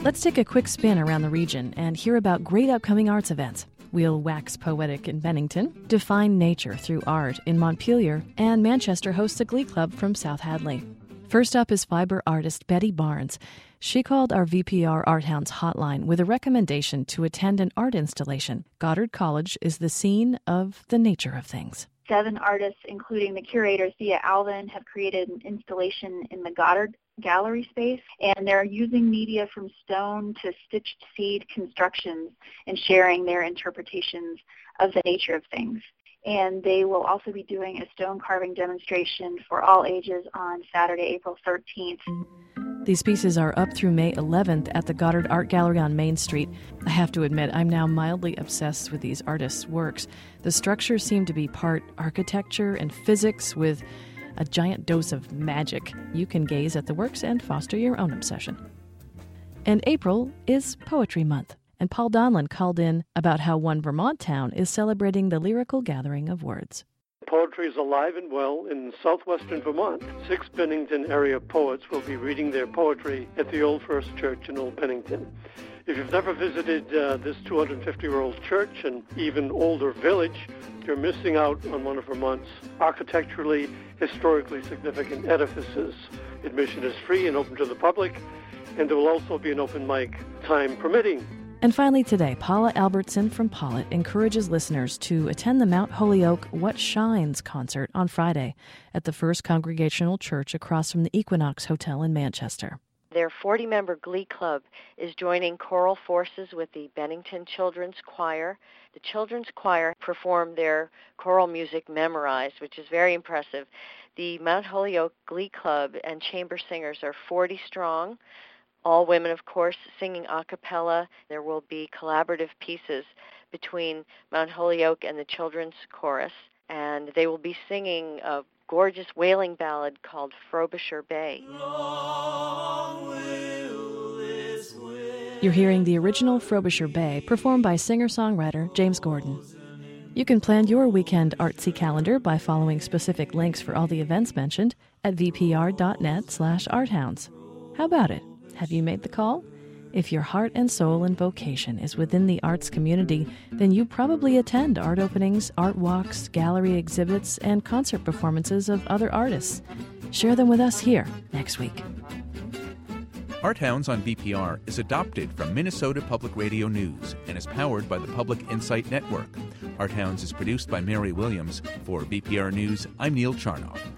Let's take a quick spin around the region and hear about great upcoming arts events. We'll wax poetic in Bennington, define nature through art in Montpelier, and Manchester hosts a glee club from South Hadley. First up is fiber artist Betty Barnes. She called our VPR Art Hounds hotline with a recommendation to attend an art installation. Goddard College is the scene of the nature of things. 7 artists, including the curator Thea Alvin, have created an installation in the Goddard gallery space, and they're using media from stone to stitched seed constructions and sharing their interpretations of the nature of things. And they will also be doing a stone carving demonstration for all ages on Saturday, April 13th. These pieces are up through May 11th at the Goddard Art Gallery on Main Street. I have to admit, I'm now mildly obsessed with these artists' works. The structures seem to be part architecture and physics with a giant dose of magic. You can gaze at the works and foster your own obsession. And April is Poetry Month, and Paul Donlan called in about how one Vermont town is celebrating the lyrical gathering of words. Poetry is alive and well in southwestern Vermont. 6 Bennington area poets will be reading their poetry at the Old First Church in Old Bennington. If you've never visited this 250-year-old church and even older village, you're missing out on one of Vermont's architecturally, historically significant edifices. Admission is free and open to the public, and there will also be an open mic, time permitting. And finally today, Paula Albertson from Pollitt encourages listeners to attend the Mount Holyoke What Shines concert on Friday at the First Congregational Church across from the Equinox Hotel in Manchester. Their 40-member glee club is joining choral forces with the Bennington Children's Choir. The Children's Choir performed their choral music Memorized, which is very impressive. The Mount Holyoke Glee Club and chamber singers are 40 strong. All women, of course, singing a cappella. There will be collaborative pieces between Mount Holyoke and the Children's Chorus, and they will be singing a gorgeous wailing ballad called Frobisher Bay. You're hearing the original Frobisher Bay performed by singer-songwriter James Gordon. You can plan your weekend artsy calendar by following specific links for all the events mentioned at vpr.net/arthounds. How about it? Have you made the call? If your heart and soul and vocation is within the arts community, then you probably attend art openings, art walks, gallery exhibits, and concert performances of other artists. Share them with us here next week. Art Hounds on VPR is adopted from Minnesota Public Radio News and is powered by the Public Insight Network. Art Hounds is produced by Mary Williams. For VPR News, I'm Neil Charnoff.